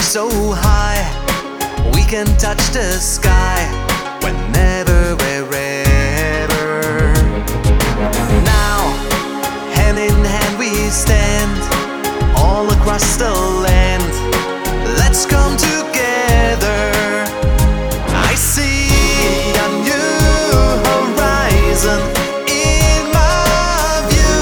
so high, we can touch the sky whenever, wherever. Now, hand in hand we stand all across the